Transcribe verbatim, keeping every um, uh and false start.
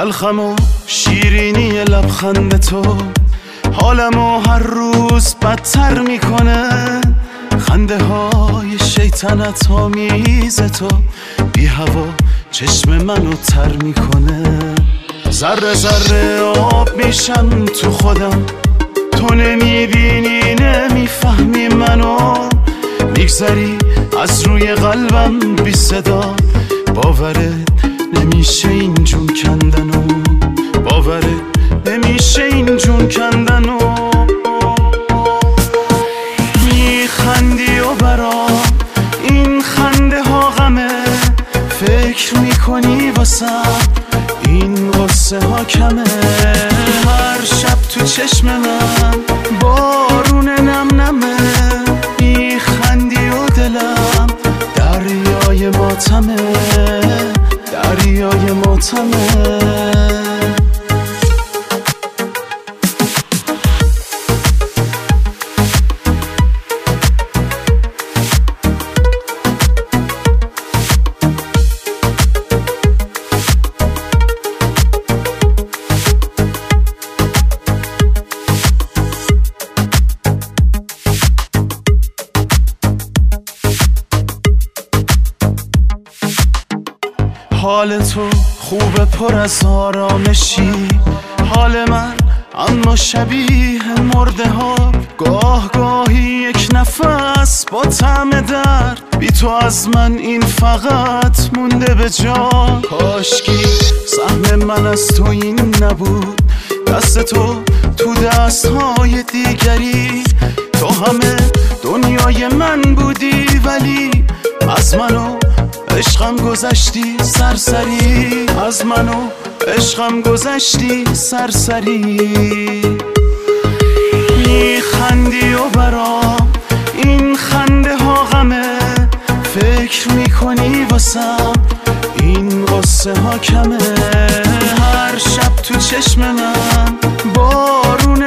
تلخم و شیرینی لبخند تو حالمو هر روز بدتر میکنه. خنده های شیطنت آمیز تو بی هوا چشم منو تر میکنه. ذره ذره آب میشم تو خودم، تو نمیبینی نمیفهمی منو. میگذری از روی قلبم بی صدا، باورت نمیشه این جون کندنو، باورت نمیشه این جون کندنو. میخندی و برا این خنده ها غمه، فکر میکنی واسم این غصه ها کمه. هر شب تو چشم من بارون نم نمه، میخندی و دلم دریای ماتمه، دریای ماتمه. حال تو خوبه پر از آرامشی، حال من اما شبیه مرده ها. گاه گاهی یک نفس با طعم درد، بی تو از من این فقط مونده به جا. کاشکی سهم من از تو این نبود، دست تو تو دستهای دیگری. تو همه دنیای من بودی ولی از منو عشقم گذشتی سرسری، از منو عشقم گذشتی سرسری. میخندی و برام این خنده ها غمه، فکر میکنی واسم این غصه ها کمه. هر شب تو چشم من بارون